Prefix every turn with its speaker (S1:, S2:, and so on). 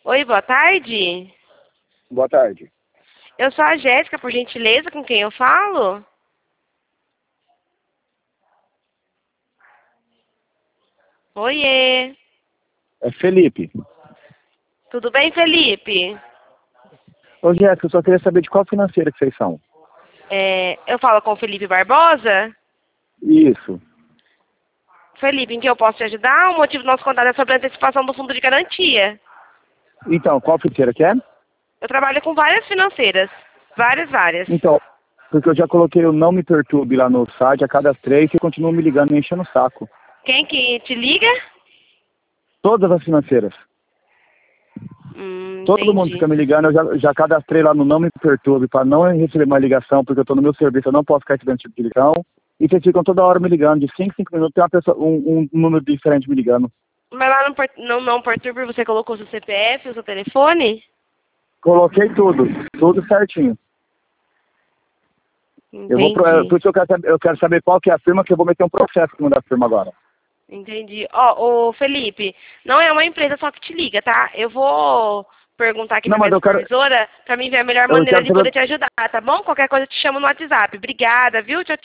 S1: Oi, boa tarde.
S2: Boa tarde.
S1: Eu sou a Jéssica, por gentileza, com quem eu falo? Oiê.
S2: É Felipe.
S1: Tudo bem, Felipe?
S2: Ô, Jéssica, eu só queria saber de qual financeira que vocês são.
S1: Eu falo com o Felipe Barbosa?
S2: Isso.
S1: Felipe, em que eu posso te ajudar? O motivo do nosso contato é sobre a antecipação do fundo de garantia.
S2: Então, qual financeira que é?
S1: Eu trabalho com várias financeiras. Várias.
S2: Então, porque eu já coloquei o Não Me Perturbe lá no site, a cadastrei e continuam me ligando, me enchendo o saco.
S1: Quem que te liga?
S2: Todas as financeiras. Todo mundo
S1: Entendi.
S2: fica me ligando, eu já cadastrei lá no Não Me Perturbe para não receber mais ligação, porque eu estou no meu serviço, eu não posso ficar recebendo tipo de ligação. E vocês ficam toda hora me ligando, de 5 em 5 minutos tem uma pessoa, um número diferente me ligando.
S1: Mas lá não perturbe, você colocou o seu CPF, o seu telefone?
S2: Coloquei tudo certinho.
S1: Entendi.
S2: Por isso eu quero saber qual que é a firma, que eu vou meter um processo em cima da firma agora.
S1: Entendi. Ó, ô Felipe, não é uma empresa só que te liga, tá? Eu vou perguntar aqui
S2: Não,
S1: pra
S2: mas
S1: minha supervisora pra mim ver a melhor
S2: eu
S1: maneira
S2: quero
S1: de
S2: saber.
S1: poder te ajudar, tá bom? Qualquer coisa eu te chamo no WhatsApp. Obrigada, viu? Tchau,